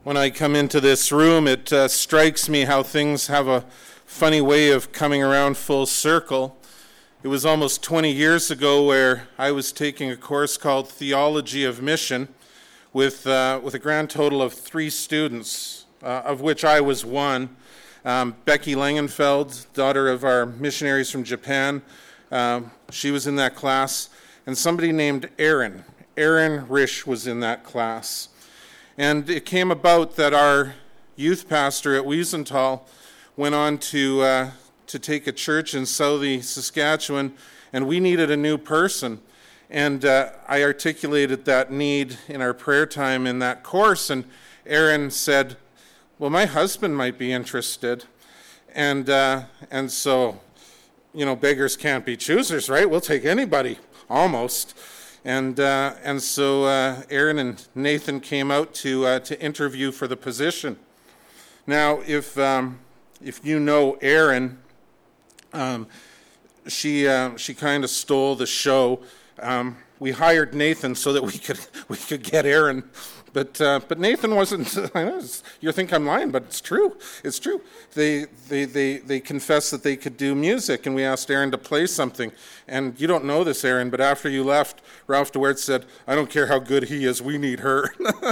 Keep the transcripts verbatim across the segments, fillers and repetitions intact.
When I come into this room, it uh, strikes me how things have a funny way of coming around full circle. It was almost twenty years ago where I was taking a course called Theology of Mission with uh, with a grand total of three students, uh, of which I was one. Um, Becky Langenfeld, daughter of our missionaries from Japan, um, she was in that class, and somebody named Aaron. Aaron Risch was in that class. And it came about that our youth pastor at Wiesenthal went on to uh, to take a church in Southie, Saskatchewan, and we needed a new person. And uh, I articulated that need in our prayer time in that course, and Aaron said, well, my husband might be interested. And uh, and so, you know, beggars can't be choosers, right? We'll take anybody, almost. And uh, and so uh, Aaron and Nathan came out to uh, to interview for the position. Now, if um, if you know Aaron, um, she uh, she kind of stole the show. Um, we hired Nathan so that we could we could get Aaron, but uh, but Nathan wasn't. I know you think I'm lying, but it's true. It's true. They they they they confessed that they could do music, and we asked Aaron to play something. And you don't know this, Aaron, but after you left, Ralph DeWert said, "I don't care how good he is, we need her."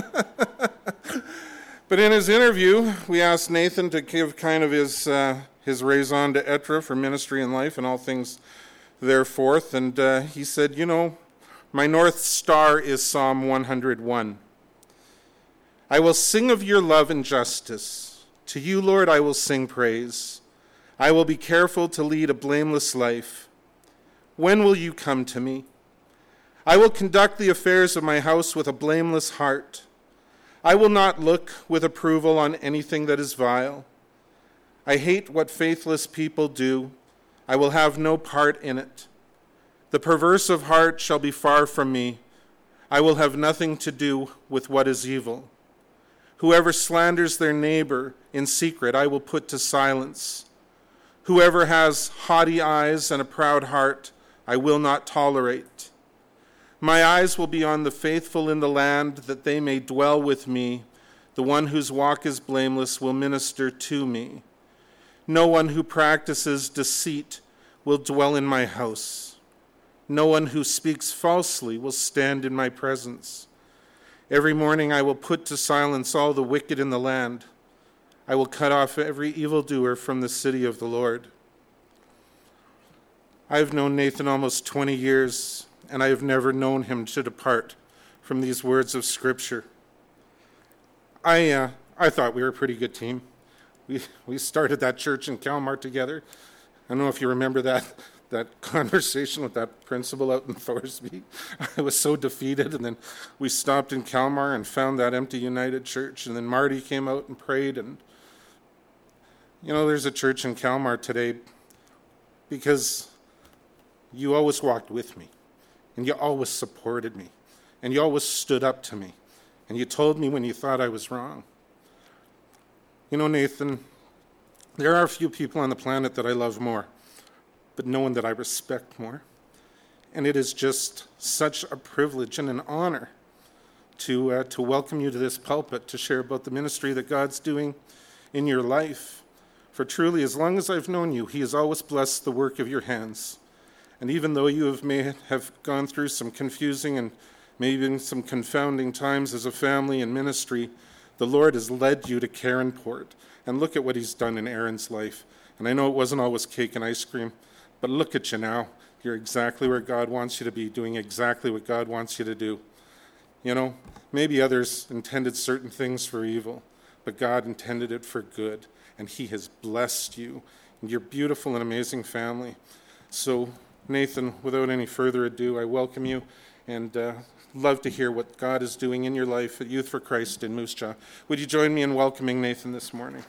But in his interview, we asked Nathan to give kind of his uh, his raison d'etre for ministry and life and all things thereforth, and uh, he said, you know, my North Star is Psalm one hundred one. I will sing of your love and justice. To you, Lord, I will sing praise. I will be careful to lead a blameless life. When will you come to me? I will conduct the affairs of my house with a blameless heart. I will not look with approval on anything that is vile. I hate what faithless people do. I will have no part in it. The perverse of heart shall be far from me. I will have nothing to do with what is evil. Whoever slanders their neighbor in secret, I will put to silence. Whoever has haughty eyes and a proud heart, I will not tolerate. My eyes will be on the faithful in the land, that they may dwell with me. The one whose walk is blameless will minister to me. No one who practices deceit will dwell in my house. No one who speaks falsely will stand in my presence. Every morning I will put to silence all the wicked in the land. I will cut off every evildoer from the city of the Lord. I have known Nathan almost twenty years, and I have never known him to depart from these words of Scripture. I uh, I thought we were a pretty good team. We we started that church in Kalmar together. I don't know if you remember that that conversation with that principal out in Thorsby. I was so defeated, and then we stopped in Kalmar and found that empty United Church, and then Marty came out and prayed, and you know, there's a church in Kalmar today because you always walked with me, and you always supported me, and you always stood up to me, and you told me when you thought I was wrong. You know, Nathan, there are a few people on the planet that I love more, but no one that I respect more. And it is just such a privilege and an honor to uh, to welcome you to this pulpit to share about the ministry that God's doing in your life. For truly, as long as I've known you, He has always blessed the work of your hands. And even though you have may have gone through some confusing and maybe some confounding times as a family and ministry, the Lord has led you to Caronport. And look at what He's done in Aaron's life. And I know it wasn't always cake and ice cream, but look at you now. You're exactly where God wants you to be, doing exactly what God wants you to do. You know, maybe others intended certain things for evil, but God intended it for good, and He has blessed you and your beautiful and amazing family. So, Nathan, without any further ado, I welcome you and uh, love to hear what God is doing in your life at Youth for Christ in Moose Jaw. Would you join me in welcoming Nathan this morning?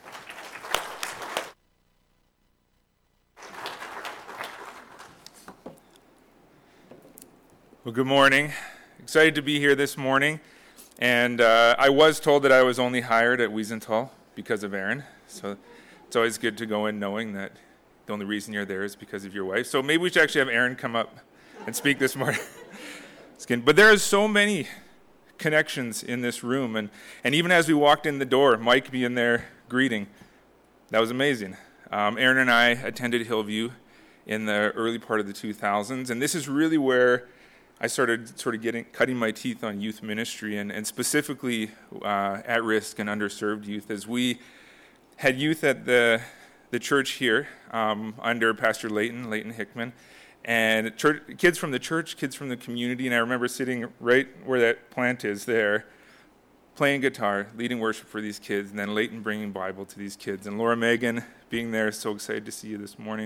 Well, good morning. Excited to be here this morning. And uh, I was told that I was only hired at Wiesenthal because of Aaron. So it's always good to go in knowing that the only reason you're there is because of your wife. So maybe we should actually have Aaron come up and speak this morning. But there are so many connections in this room. And, and even as we walked in the door, Mike being there greeting, that was amazing. Um, Aaron and I attended Hillview in the early part of the two thousands, and this is really where I started sort of getting cutting my teeth on youth ministry, and, and specifically uh, at-risk and underserved youth, as we had youth at the the church here um, under Pastor Leighton, Leighton Hickman, and church, kids from the church, kids from the community, and I remember sitting right where that plant is there, playing guitar, leading worship for these kids, and then Leighton bringing Bible to these kids, and Laura Megan being there, so excited to see you this morning,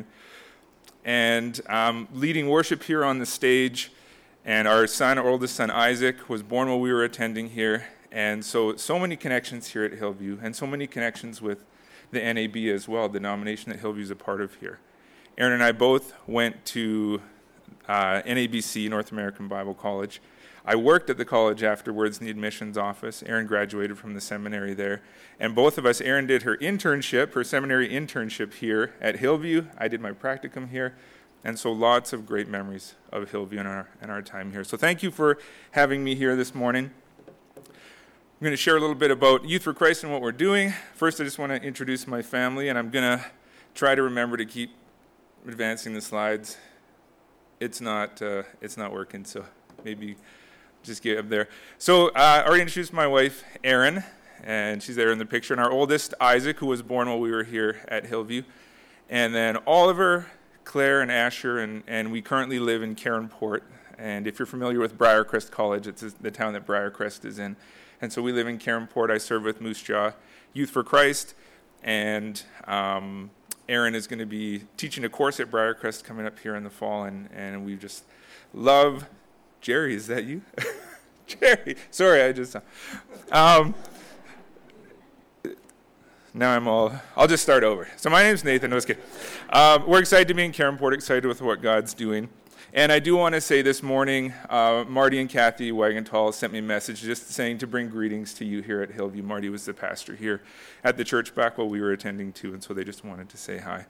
and um, leading worship here on the stage. And our son, our oldest son, Isaac, was born while we were attending here. And so, so many connections here at Hillview, and so many connections with the N A B as well, the denomination that Hillview is a part of here. Aaron and I both went to uh, N A B C, North American Bible College. I worked at the college afterwards in the admissions office. Aaron graduated from the seminary there. And both of us, Aaron did her internship, her seminary internship here at Hillview. I did my practicum here. And so lots of great memories of Hillview in our, in our time here. So thank you for having me here this morning. I'm going to share a little bit about Youth for Christ and what we're doing. First, I just want to introduce my family, and I'm going to try to remember to keep advancing the slides. It's not uh, it's not working, so maybe just get up there. So uh, I already introduced my wife, Erin, and she's there in the picture, and our oldest, Isaac, who was born while we were here at Hillview, and then Oliver, Claire, and Asher, and, and we currently live in Caronport. And if you're familiar with Briarcrest College, it's the town that Briarcrest is in. And so we live in Caronport. I serve with Moose Jaw Youth for Christ, and um, Aaron is going to be teaching a course at Briarcrest coming up here in the fall, and, and we just love... Jerry, is that you? Jerry, sorry, I just... Um, Now I'm all, I'll just start over. So my name's Nathan. No, I was kidding. Um, we're excited to be in Caronport, excited with what God's doing. And I do want to say this morning, uh, Marty and Kathy Wagentall sent me a message just saying to bring greetings to you here at Hillview. Marty was the pastor here at the church back while we were attending too, and so they just wanted to say hi.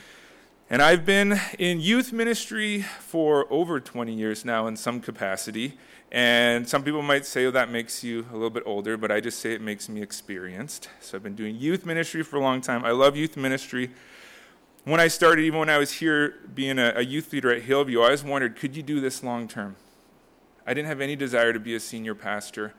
And I've been in youth ministry for over twenty years now in some capacity. And some people might say, oh, that makes you a little bit older, but I just say it makes me experienced. So I've been doing youth ministry for a long time. I love youth ministry. When I started, even when I was here being a, a youth leader at Hillview, I always wondered, could you do this long term? I didn't have any desire to be a senior pastor.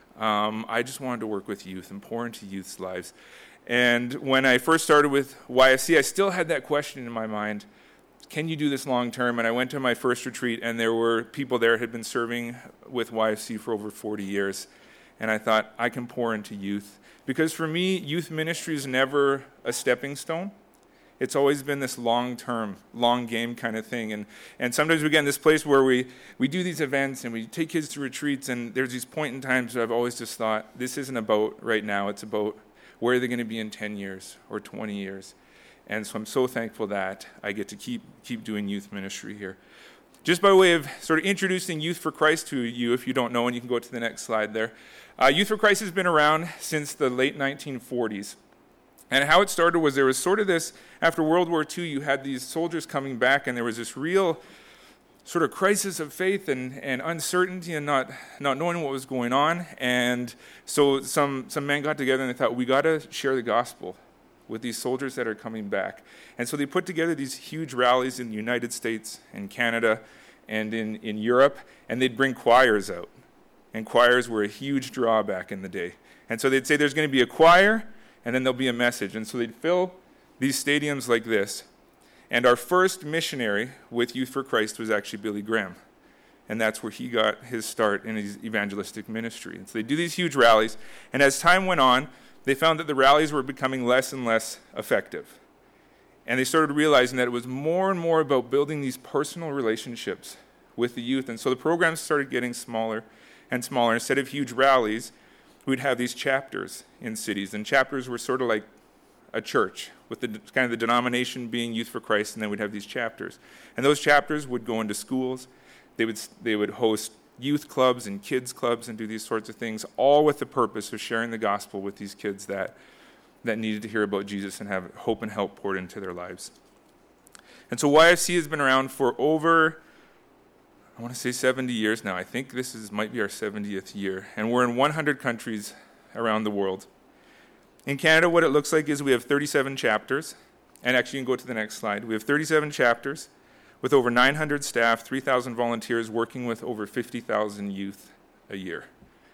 Um, I just wanted to work with youth and pour into youth's lives. And when I first started with Y F C, I still had that question in my mind. Can you do this long term? And I went to my first retreat, and there were people there who had been serving with Y F C for over forty years. And I thought, I can pour into youth. Because for me, youth ministry is never a stepping stone. It's always been this long-term, long game kind of thing. And and sometimes we get in this place where we, we do these events and we take kids to retreats, and there's these point in times where I've always just thought, this isn't about right now, it's about where are they going to be in ten years or twenty years. And so I'm so thankful that I get to keep keep doing youth ministry here. Just by way of sort of introducing Youth for Christ to you, if you don't know, and you can go to the next slide there. Uh, Youth for Christ has been around since the late nineteen forties. And how it started was there was sort of this, after World War Two, you had these soldiers coming back, and there was this real sort of crisis of faith and, and uncertainty and not, not knowing what was going on. And so some, some men got together and they thought, we got to share the gospel with these soldiers that are coming back. And so they put together these huge rallies in the United States and Canada and in, in Europe, and they'd bring choirs out. And choirs were a huge draw back in the day. And so they'd say there's going to be a choir, and then there'll be a message. And so they'd fill these stadiums like this. And our first missionary with Youth for Christ was actually Billy Graham. And that's where he got his start in his evangelistic ministry. And so they do these huge rallies. And as time went on, they found that the rallies were becoming less and less effective. And they started realizing that it was more and more about building these personal relationships with the youth. And so the programs started getting smaller and smaller. Instead of huge rallies, we'd have these chapters in cities. And chapters were sort of like a church, with the kind of the denomination being Youth for Christ, and then we'd have these chapters. And those chapters would go into schools. They would they would host youth clubs and kids clubs and do these sorts of things, all with the purpose of sharing the gospel with these kids that, that needed to hear about Jesus and have hope and help poured into their lives. And so Y F C has been around for over I want to say seventy years now. I think this is might be our seventieth year. And we're in one hundred countries around the world. In Canada, what it looks like is we have thirty-seven chapters. And actually, you can go to the next slide. We have thirty-seven chapters with over nine hundred staff, three thousand volunteers working with over fifty thousand youth a year.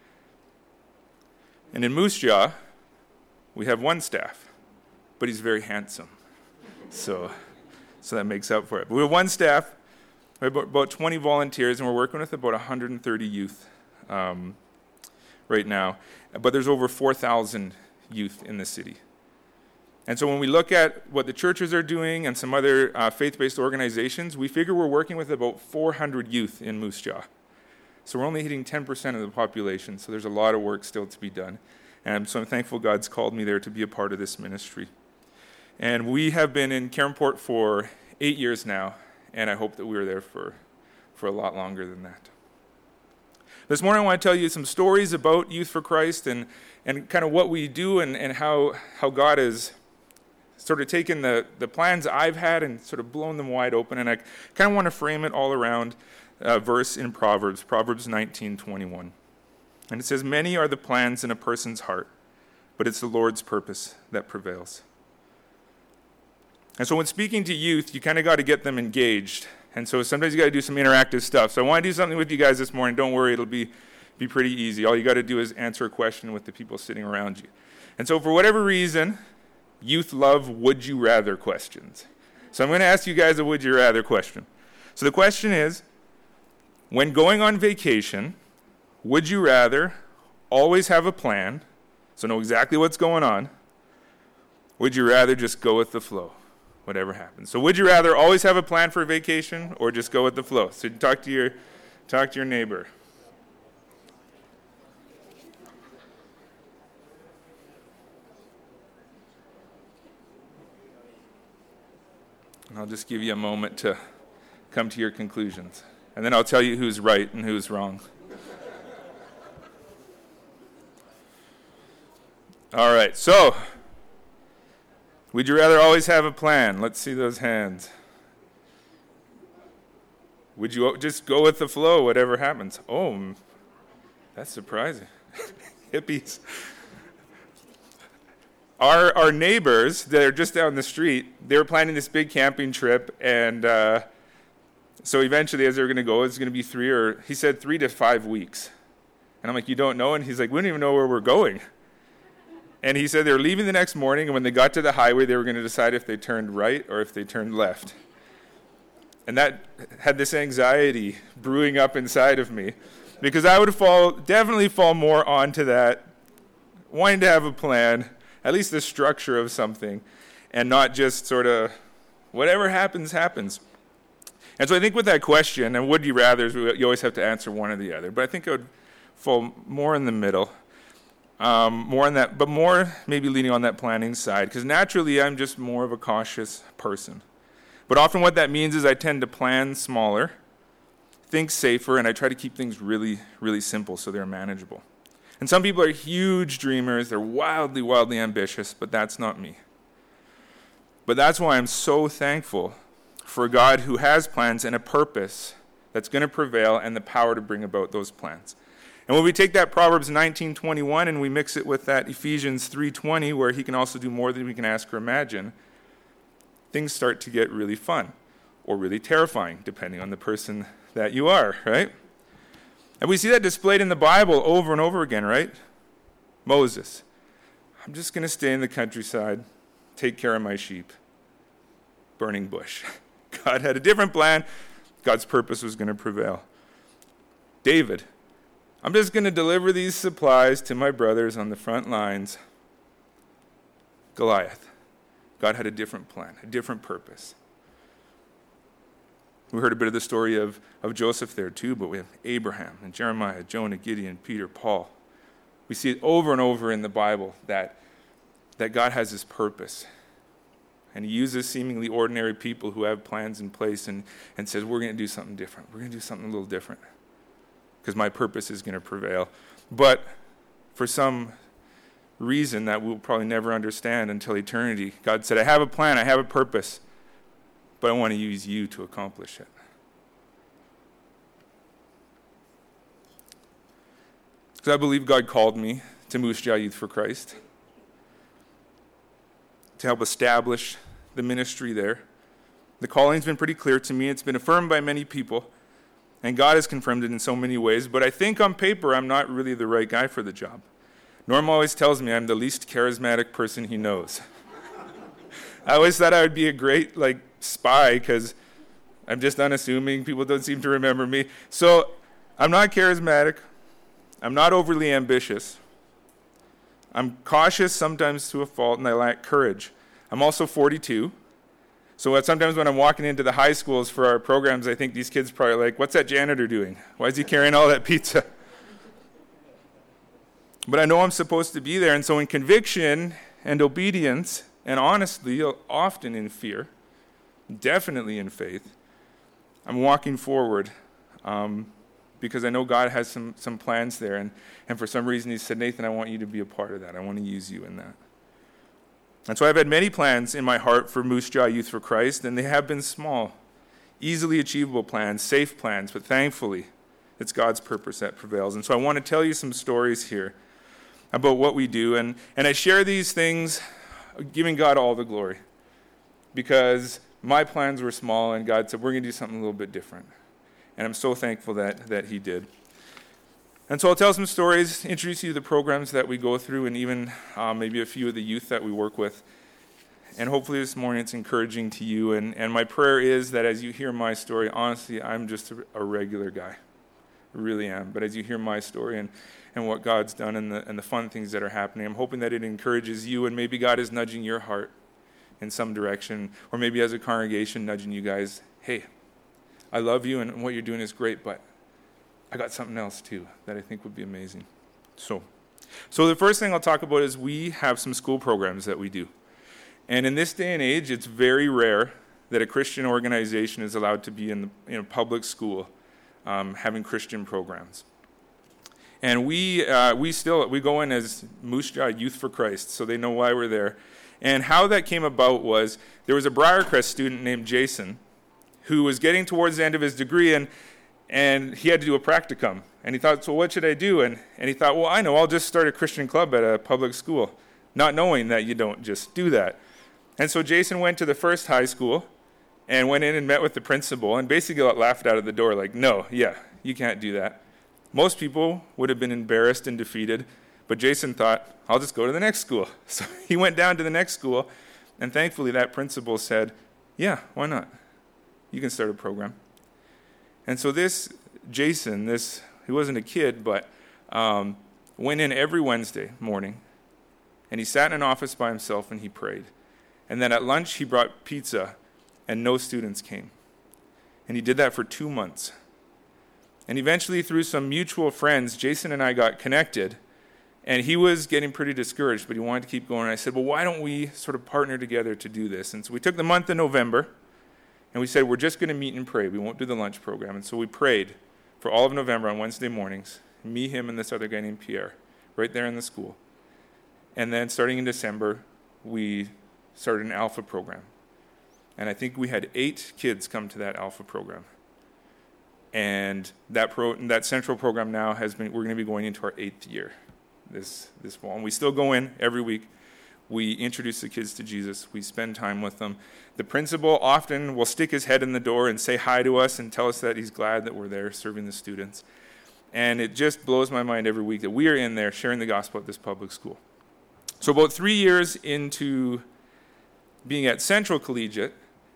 And in Moose Jaw, we have one staff, but he's very handsome. So, so that makes up for it. But we have one staff, we have about twenty volunteers, and we're working with about one hundred thirty youth um, right now. But there's over four thousand youth in the city. And so when we look at what the churches are doing and some other uh, faith-based organizations, we figure we're working with about four hundred youth in Moose Jaw. So we're only hitting ten percent of the population, so there's a lot of work still to be done. And so I'm thankful God's called me there to be a part of this ministry. And we have been in Caronport for eight years now, and I hope that we are there for, for a lot longer than that. This morning I want to tell you some stories about Youth for Christ and, and kind of what we do and, and how, how God has sort of taken the, the plans I've had and sort of blown them wide open. And I kind of want to frame it all around a verse in Proverbs, Proverbs nineteen twenty-one. And it says, "Many are the plans in a person's heart, but it's the Lord's purpose that prevails." And so when speaking to youth, you kind of got to get them engaged. And so sometimes you got to do some interactive stuff. So I want to do something with you guys this morning. Don't worry, it'll be, be pretty easy. All you got to do is answer a question with the people sitting around you. And so for whatever reason, youth love would you rather questions. So I'm going to ask you guys a would you rather question. So the question is, when going on vacation, would you rather always have a plan, so know exactly what's going on, would you rather just go with the flow, whatever happens? So would you rather always have a plan for a vacation or just go with the flow? So talk to your, talk to your neighbor. And I'll just give you a moment to come to your conclusions. And then I'll tell you who's right and who's wrong. All right, so would you rather always have a plan? Let's see those hands. Would you just go with the flow, whatever happens? Oh, that's surprising. Hippies. Our our neighbors that are just down the street, they were planning this big camping trip, and uh, so eventually, as they were going to go, it's going to be three or, he said three to five weeks. And I'm like, you don't know? And he's like, we don't even know where we're going. And he said they were leaving the next morning, and when they got to the highway, they were going to decide if they turned right or if they turned left. And that had this anxiety brewing up inside of me, because I would fall, definitely fall more onto that, wanting to have a plan, at least the structure of something, and not just sort of whatever happens, happens. And so I think with that question, and would you rather, you always have to answer one or the other, but I think I would fall more in the middle. Um, more on that, but more maybe leaning on that planning side, because naturally I'm just more of a cautious person. But often what that means is I tend to plan smaller, think safer, and I try to keep things really, really simple so they're manageable. And some people are huge dreamers, they're wildly, wildly ambitious, but that's not me. But that's why I'm so thankful for a God who has plans and a purpose that's going to prevail and the power to bring about those plans. And when we take that Proverbs nineteen twenty-one and we mix it with that Ephesians three twenty, where he can also do more than we can ask or imagine, things start to get really fun or really terrifying, depending on the person that you are, right? And we see that displayed in the Bible over and over again, right? Moses, I'm just going to stay in the countryside, take care of my sheep. Burning bush. God had a different plan. God's purpose was going to prevail. David, I'm just going to deliver these supplies to my brothers on the front lines. Goliath, God had a different plan, a different purpose. We heard a bit of the story of, of Joseph there too, but we have Abraham and Jeremiah, Jonah, Gideon, Peter, Paul. We see it over and over in the Bible that, that God has his purpose. And he uses seemingly ordinary people who have plans in place and, and says, we're going to do something different. We're going to do something a little different because my purpose is going to prevail. But for some reason that we'll probably never understand until eternity, God said, I have a plan, I have a purpose, but I want to use you to accomplish it. because I believe God called me to Moose Jaw Youth for Christ to help establish the ministry there. The calling's been pretty clear to me. It's been affirmed by many people, and God has confirmed it in so many ways, but I think on paper I'm not really the right guy for the job. Norm always tells me I'm the least charismatic person he knows. I always thought I would be a great like spy because I'm just unassuming. People don't seem to remember me. So I'm not charismatic. I'm not overly ambitious. I'm cautious sometimes to a fault, and I lack courage. I'm also forty-two. So sometimes when I'm walking into the high schools for our programs, I think these kids probably like, what's that janitor doing? Why is he carrying all that pizza? But I know I'm supposed to be there, and so in conviction and obedience, and honestly, often in fear, definitely in faith, I'm walking forward um, because I know God has some some plans there, and, and for some reason he said, Nathan, I want you to be a part of that. I want to use you in that. And so I've had many plans in my heart for Moose Jaw Youth for Christ, and they have been small, easily achievable plans, safe plans, but thankfully, it's God's purpose that prevails. And so I want to tell you some stories here about what we do, and, and I share these things giving God all the glory, because my plans were small, and God said, we're going to do something a little bit different. And I'm so thankful that, that he did. And so I'll tell some stories, introduce you to the programs that we go through, and even uh, maybe a few of the youth that we work with. And hopefully this morning it's encouraging to you. And, and my prayer is that as you hear my story, honestly, I'm just a, a regular guy. I really am. But as you hear my story and, and what God's done and the, and the fun things that are happening, I'm hoping that it encourages you, and maybe God is nudging your heart in some direction, or maybe as a congregation nudging you guys, hey, I love you and what you're doing is great, but I got something else too that I think would be amazing. So, so the first thing I'll talk about is we have some school programs that we do. And in this day and age, it's very rare that a Christian organization is allowed to be in, the, in a public school um, having Christian programs. And we uh, we still, we go in as Moose Jaw Youth for Christ, so they know why we're there. And how that came about was there was a Briarcrest student named Jason who was getting towards the end of his degree, and and he had to do a practicum. And he thought, so what should I do? And, and he thought, well, I know, I'll just start a Christian club at a public school, not knowing that you don't just do that. And so Jason went to the first high school and went in and met with the principal and basically got laughed out of the door, like, no, yeah, you can't do that. Most people would have been embarrassed and defeated, but Jason thought, I'll just go to the next school. So he went down to the next school, and thankfully that principal said, yeah, why not? You can start a program. And so this Jason, this he wasn't a kid, but um, went in every Wednesday morning, and he sat in an office by himself and he prayed. And then at lunch he brought pizza, and no students came. And he did that for two months. And eventually, through some mutual friends, Jason and I got connected, and he was getting pretty discouraged, but he wanted to keep going. And I said, well, why don't we sort of partner together to do this? And so we took the month of November, and we said, we're just going to meet and pray. We won't do the lunch program. And so we prayed for all of November on Wednesday mornings, me, him, and this other guy named Pierre, right there in the school. And then starting in December, we started an Alpha program. And I think we had eight kids come to that Alpha program. And that pro, that central program now has been, we're going to be going into our eighth year this, this fall. And we still go in every week. We introduce the kids to Jesus. We spend time with them. The principal often will stick his head in the door and say hi to us and tell us that he's glad that we're there serving the students. And it just blows my mind every week that we are in there sharing the gospel at this public school. So about three years into being at Central Collegiate,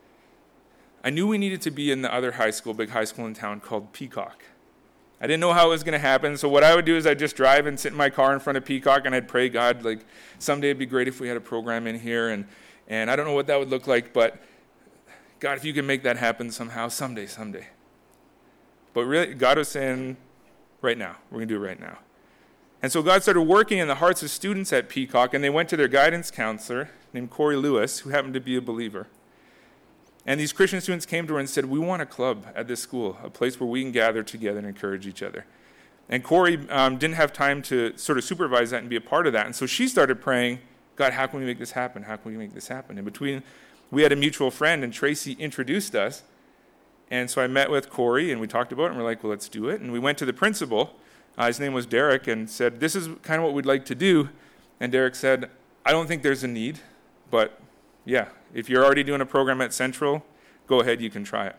I knew we needed to be in the other high school, big high school in town called Peacock. I didn't know how it was going to happen, so what I would do is I'd just drive and sit in my car in front of Peacock, and I'd pray, God, like, someday it'd be great if we had a program in here, and, and I don't know what that would look like, but God, if you can make that happen somehow, someday, someday. But really, God was saying, right now, we're going to do it right now. And so God started working in the hearts of students at Peacock, and they went to their guidance counselor named Corey Lewis, who happened to be a believer. And these Christian students came to her and said, we want a club at this school, a place where we can gather together and encourage each other. And Corey um, didn't have time to sort of supervise that and be a part of that. And so she started praying, God, how can we make this happen? How can we make this happen? In between, we had a mutual friend, and Tracy introduced us. And so I met with Corey, and we talked about it, and we're like, well, let's do it. And we went to the principal, Uh, his name was Derek, and said, this is kind of what we'd like to do. And Derek said, I don't think there's a need, but yeah, if you're already doing a program at Central, go ahead, you can try it.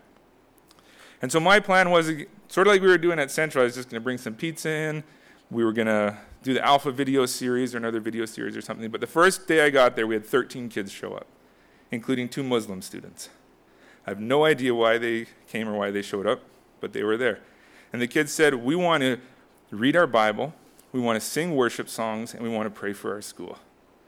And so my plan was, sort of like we were doing at Central, I was just going to bring some pizza in. We were going to do the Alpha video series or another video series or something. But the first day I got there, we had thirteen kids show up, including two Muslim students. I have no idea why they came or why they showed up, but they were there. And the kids said, we want to read our Bible, we want to sing worship songs, and we want to pray for our school.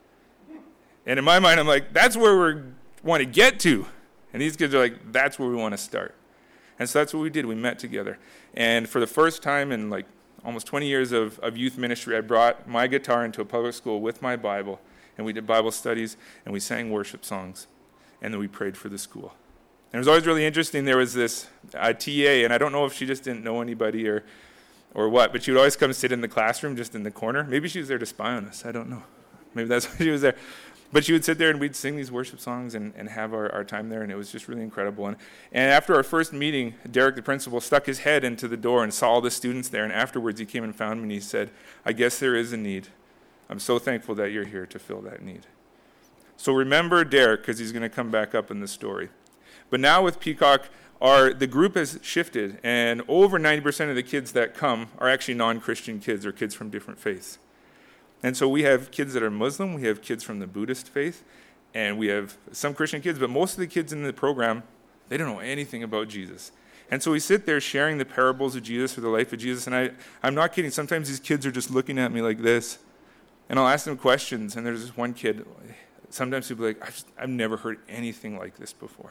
And in my mind, I'm like, that's where we want to get to. And these kids are like, that's where we want to start. And so that's what we did. We met together. And for the first time in like almost twenty years of, of youth ministry, I brought my guitar into a public school with my Bible, and we did Bible studies, and we sang worship songs, and then we prayed for the school. And it was always really interesting. There was this uh, T A, and I don't know if she just didn't know anybody or or what, but she would always come sit in the classroom just in the corner. Maybe she was there to spy on us. I don't know. Maybe that's why she was there. But she would sit there and we'd sing these worship songs and, and have our, our time there, and it was just really incredible. And, and after our first meeting, Derek, the principal, stuck his head into the door and saw all the students there, and afterwards he came and found me and he said, I guess there is a need. I'm so thankful that you're here to fill that need. So remember Derek, because he's going to come back up in the story. But now with Peacock, our, the group has shifted, and over ninety percent of the kids that come are actually non-Christian kids or kids from different faiths. And so we have kids that are Muslim, we have kids from the Buddhist faith, and we have some Christian kids, but most of the kids in the program, they don't know anything about Jesus. And so we sit there sharing the parables of Jesus or the life of Jesus, and I, I'm not kidding, sometimes these kids are just looking at me like this, and I'll ask them questions, and there's this one kid, sometimes people are like, I've, just, I've never heard anything like this before.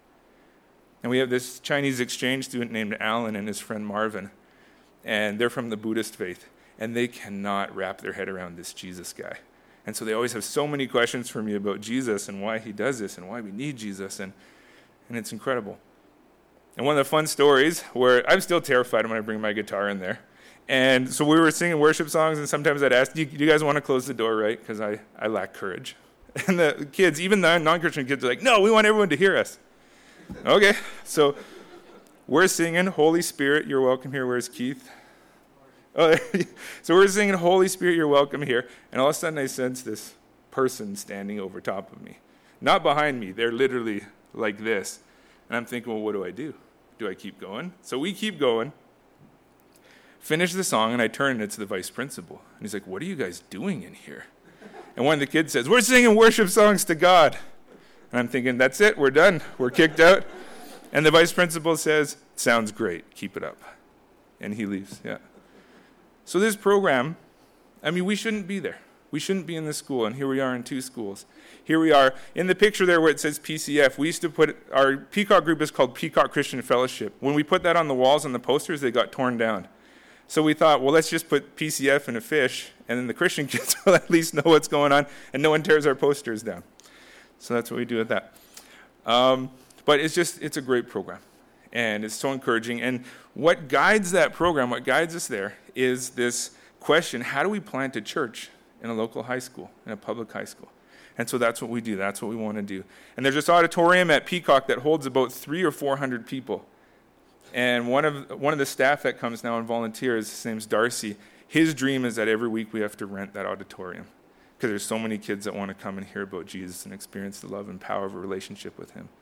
And we have this Chinese exchange student named Alan and his friend Marvin, and they're from the Buddhist faith. And they cannot wrap their head around this Jesus guy. And so they always have so many questions for me about Jesus and why he does this and why we need Jesus. And, and it's incredible. And one of the fun stories where I'm still terrified when I bring my guitar in there. And so we were singing worship songs, and sometimes I'd ask, do you, do you guys want to close the door, right? Because I, I lack courage. And the kids, even the non-Christian kids, are like, no, we want everyone to hear us. Okay, so we're singing, Holy Spirit, you're welcome here. Where's Keith? Oh, so we're singing, Holy Spirit, you're welcome here. And all of a sudden I sense this person standing over top of me. Not behind me. They're literally like this. And I'm thinking, well, what do I do? Do I keep going? So we keep going. Finish the song, and I turn, and it's the vice principal. And he's like, what are you guys doing in here? And one of the kids says, we're singing worship songs to God. And I'm thinking, that's it. We're done. We're kicked out. And the vice principal says, sounds great. Keep it up. And he leaves. Yeah. So this program, I mean, we shouldn't be there. We shouldn't be in this school, and here we are in two schools. Here we are. In the picture there where it says P C F, we used to put, our Peacock group is called Peacock Christian Fellowship. When we put that on the walls and the posters, they got torn down. So we thought, well, let's just put P C F and a fish, and then the Christian kids will at least know what's going on, and no one tears our posters down. So that's what we do with that. Um, but it's just, it's a great program. And it's so encouraging. And what guides that program, what guides us there, is this question, how do we plant a church in a local high school, in a public high school? And so that's what we do. That's what we want to do. And there's this auditorium at Peacock that holds about three or four hundred people. And one of one of the staff that comes now and volunteers, his name's Darcy, his dream is that every week we have to rent that auditorium because there's so many kids that want to come and hear about Jesus and experience the love and power of a relationship with him.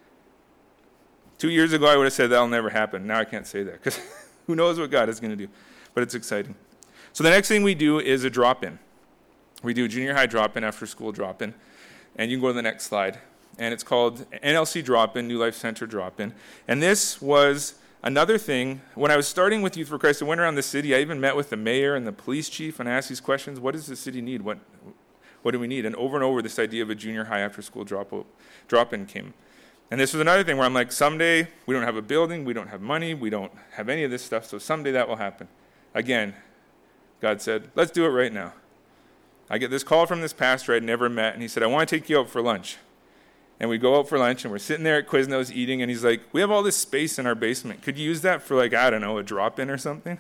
Two years ago, I would have said that'll never happen. Now I can't say that because who knows what God is going to do. But it's exciting. So the next thing we do is a drop-in. We do a junior high drop-in, after school drop-in. And you can go to the next slide. And it's called N L C drop-in, New Life Center drop-in. And this was another thing. When I was starting with Youth for Christ, I went around the city. I even met with the mayor and the police chief and I asked these questions. What does the city need? What, what do we need? And over and over, this idea of a junior high after-school drop, drop-in came. And this was another thing where I'm like, someday we don't have a building, we don't have money, we don't have any of this stuff, so someday that will happen. Again, God said, let's do it right now. I get this call from this pastor I'd never met, and he said, I want to take you out for lunch. And we go out for lunch, and we're sitting there at Quiznos eating, and he's like, we have all this space in our basement. Could you use that for, like, I don't know, a drop-in or something?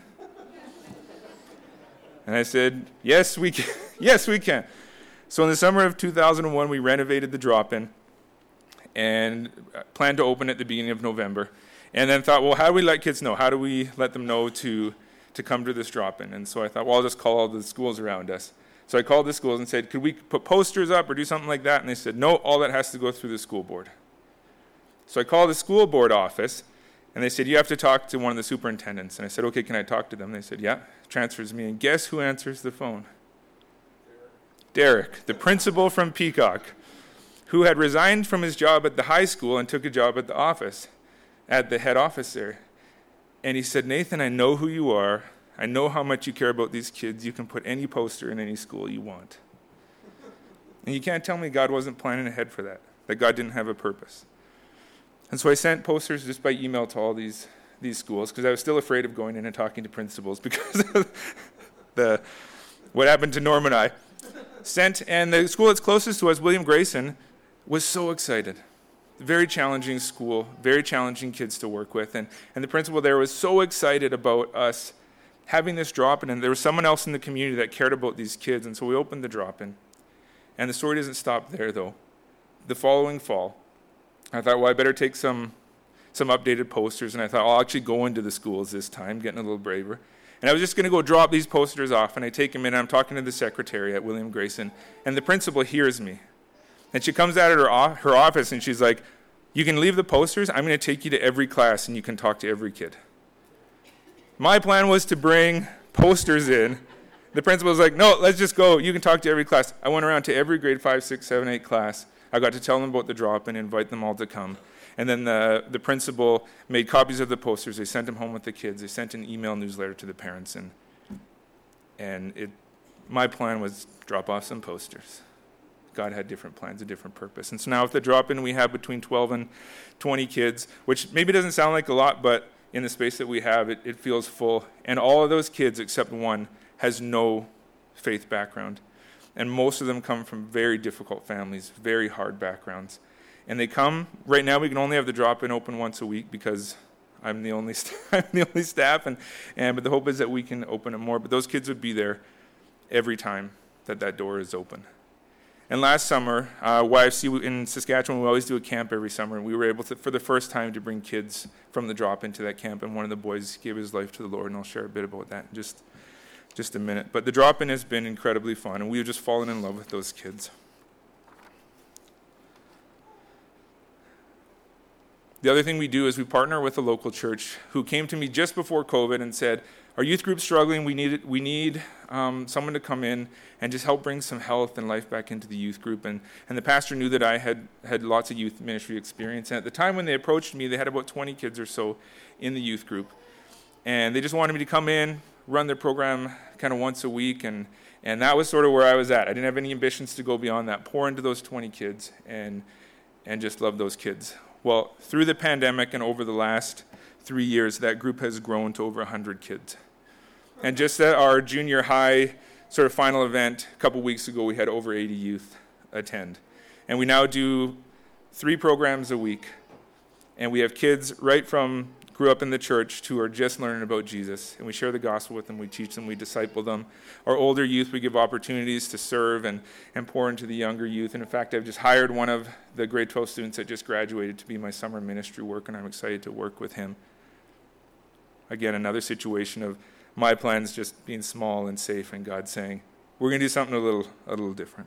And I said, yes, we can. Yes, we can. So in the summer of two thousand one, we renovated the drop-in and planned to open at the beginning of November. And then thought, well, how do we let kids know? How do we let them know to to come to this drop-in. And so I thought, well, I'll just call all the schools around us. So I called the schools and said, could we put posters up or do something like that? And they said, no, all that has to go through the school board. So I called the school board office, and they said, you have to talk to one of the superintendents. And I said, okay, can I talk to them? They said, yeah. Transfers me. And guess who answers the phone? Derek, the principal from Peacock, who had resigned from his job at the high school and took a job at the office, at the head office there. And he said, Nathan, I know who you are. I know how much you care about these kids. You can put any poster in any school you want. And you can't tell me God wasn't planning ahead for that, that God didn't have a purpose. And so I sent posters just by email to all these, these schools because I was still afraid of going in and talking to principals because of the what happened to Norm and I. Sent, and the school that's closest to us, William Grayson, was so excited. Very challenging school, very challenging kids to work with. And, and the principal there was so excited about us having this drop-in, and there was someone else in the community that cared about these kids, and so we opened the drop-in. And the story doesn't stop there, though. The following fall, I thought, well, I better take some some updated posters, and I thought, I'll actually go into the schools this time, getting a little braver. And I was just going to go drop these posters off, and I take them in, and I'm talking to the secretary at William Grayson, and the principal hears me. And she comes out of her, her office, and she's like, you can leave the posters. I'm going to take you to every class, and you can talk to every kid. My plan was to bring posters in. The principal was like, no, let's just go. You can talk to every class. I went around to every grade five, six, seven, eight class. I got to tell them about the drop-in, invite them all to come. And then the, the principal made copies of the posters. They sent them home with the kids. They sent an email newsletter to the parents. And and it, my plan was drop off some posters. God had different plans, a different purpose. And so now with the drop-in, we have between twelve and twenty kids, which maybe doesn't sound like a lot, but in the space that we have, it, it feels full. And all of those kids, except one, has no faith background. And most of them come from very difficult families, very hard backgrounds. And they come, right now we can only have the drop-in open once a week because I'm the only st- I'm the only staff, and, and but the hope is that we can open it more. But those kids would be there every time that that door is open. And last summer, uh, Y F C in Saskatchewan, we always do a camp every summer, and we were able to, for the first time, to bring kids from the drop-in to that camp, and one of the boys gave his life to the Lord, and I'll share a bit about that in just, just a minute. But the drop-in has been incredibly fun, and we've just fallen in love with those kids. The other thing we do is we partner with a local church who came to me just before COVID and said, our youth group's struggling, we need we need um, someone to come in and just help bring some health and life back into the youth group. And, and the pastor knew that I had had lots of youth ministry experience. And at the time when they approached me, they had about twenty kids or so in the youth group. And they just wanted me to come in, run their program kind of once a week, and, and that was sort of where I was at. I didn't have any ambitions to go beyond that, pour into those twenty kids and and just love those kids. Well, through the pandemic and over the last three years, that group has grown to over one hundred kids. And just at our junior high sort of final event a couple weeks ago, we had over eighty youth attend. And we now do three programs a week. And we have kids right from grew up in the church who are just learning about Jesus. And we share the gospel with them, we teach them, we disciple them. Our older youth, we give opportunities to serve and, and pour into the younger youth. And in fact, I've just hired one of the grade twelve students that just graduated to be my summer ministry work, and I'm excited to work with him. Again, another situation of my plans just being small and safe, and God saying, we're going to do something a little a little different.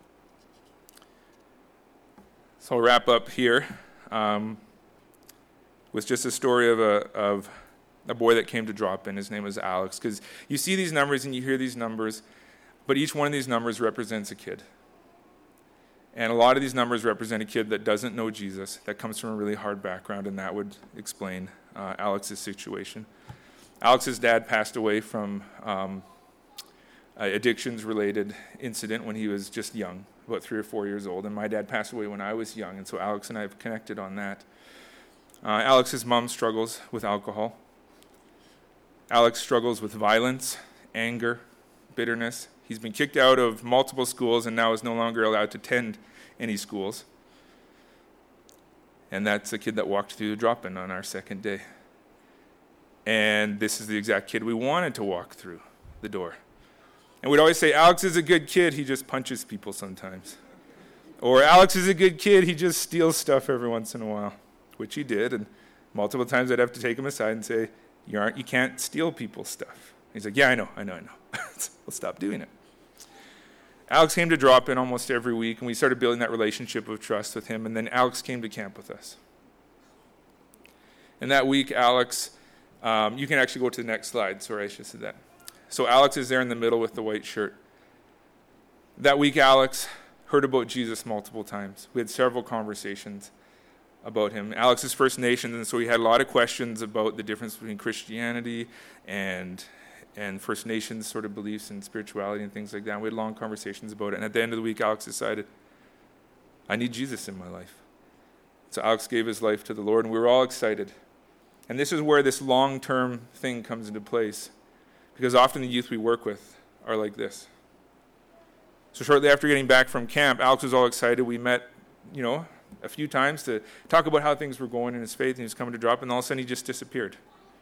So I'll wrap up here um, with just a story of a of a boy that came to drop in. His name was Alex, because you see these numbers and you hear these numbers, but each one of these numbers represents a kid. And a lot of these numbers represent a kid that doesn't know Jesus, that comes from a really hard background, and that would explain uh, Alex's situation. Alex's dad passed away from um, an addictions-related incident when he was just young, about three or four years old, and my dad passed away when I was young, and so Alex and I have connected on that. Uh, Alex's mom struggles with alcohol. Alex struggles with violence, anger, bitterness. He's been kicked out of multiple schools and now is no longer allowed to attend any schools. And that's a kid that walked through the drop-in on our second day. And this is the exact kid we wanted to walk through the door. And we'd always say, Alex is a good kid, he just punches people sometimes. Or Alex is a good kid, he just steals stuff every once in a while, which he did. And multiple times I'd have to take him aside and say, You aren't, you can't steal people's stuff. He's like, yeah, I know, I know, I know. We'll stop doing it. Alex came to drop in almost every week, and we started building that relationship of trust with him, and then Alex came to camp with us. And that week, Alex, um, you can actually go to the next slide. Sorry, I should have said that. So Alex is there in the middle with the white shirt. That week, Alex heard about Jesus multiple times. We had several conversations about him. Alex is First Nations, and so he had a lot of questions about the difference between Christianity and and First Nations sort of beliefs and spirituality and things like that. We had long conversations about it. And at the end of the week, Alex decided, I need Jesus in my life. So Alex gave his life to the Lord, and we were all excited. And this is where this long-term thing comes into place, because often the youth we work with are like this. So shortly after getting back from camp, Alex was all excited. We met, you know, a few times to talk about how things were going in his faith, and he was coming to drop, and all of a sudden he just disappeared.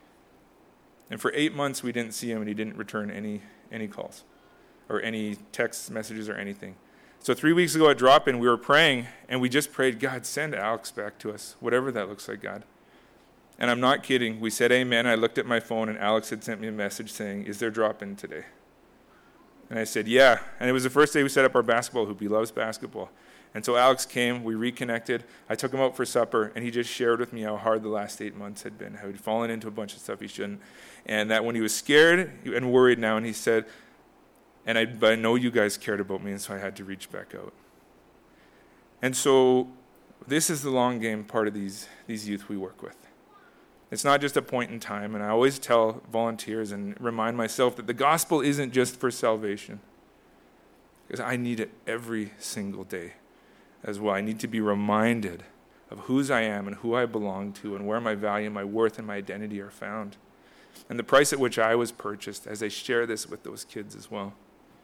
And for eight months we didn't see him, and he didn't return any any calls or any text messages or anything. So three weeks ago at drop-in, we were praying, and we just prayed, God, send Alex back to us, whatever that looks like, God. And I'm not kidding. We said amen. I looked at my phone, and Alex had sent me a message saying, is there drop-in today? And I said, yeah. And it was the first day we set up our basketball hoop. He loves basketball. And so Alex came, we reconnected. I took him out for supper, and he just shared with me how hard the last eight months had been, how he'd fallen into a bunch of stuff he shouldn't, and that when he was scared and worried now, and he said, and I, but I know you guys cared about me, and so I had to reach back out. And so this is the long game part of these, these youth we work with. It's not just a point in time, and I always tell volunteers and remind myself that the gospel isn't just for salvation, because I need it every single day as well. I need to be reminded of whose I am and who I belong to and where my value, my worth, and my identity are found. And the price at which I was purchased as I share this with those kids as well.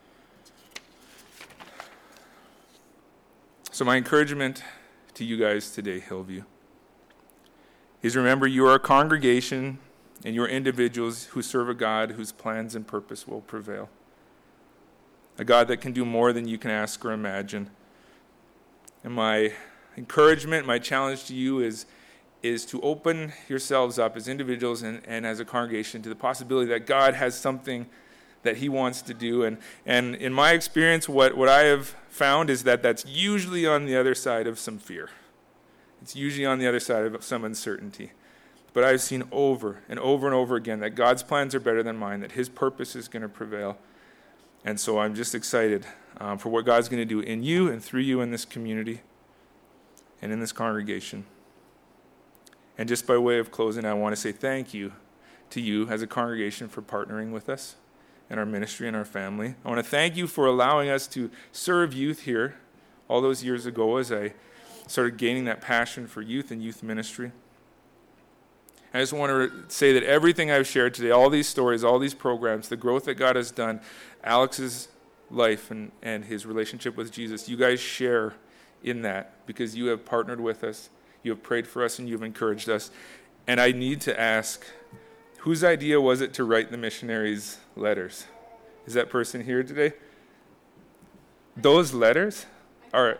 So my encouragement to you guys today, Hillview, is remember you are a congregation and you are individuals who serve a God whose plans and purpose will prevail. A God that can do more than you can ask or imagine. And my encouragement, my challenge to you is, is to open yourselves up as individuals and, and as a congregation to the possibility that God has something that he wants to do. And, and in my experience, what, what I have found is that that's usually on the other side of some fear. It's usually on the other side of some uncertainty. But I've seen over and over and over again that God's plans are better than mine, that his purpose is going to prevail. And so I'm just excited um, for what God's going to do in you and through you in this community and in this congregation. And just by way of closing, I want to say thank you to you as a congregation for partnering with us in our ministry and our family. I want to thank you for allowing us to serve youth here all those years ago as I started gaining that passion for youth and youth ministry. I just want to say that everything I've shared today, all these stories, all these programs, the growth that God has done, Alex's life and, and his relationship with Jesus, you guys share in that because you have partnered with us, you have prayed for us, and you've encouraged us. And I need to ask, whose idea was it to write the missionaries' letters? Is that person here today? Those letters are...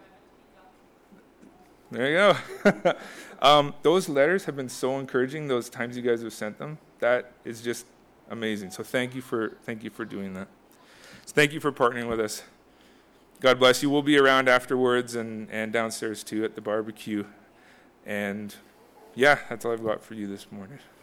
There you go. um, those letters have been so encouraging, those times you guys have sent them. That is just amazing. So thank you for thank you for doing that. So thank you for partnering with us. God bless you. We'll be around afterwards and, and downstairs too at the barbecue. And yeah, that's all I've got for you this morning.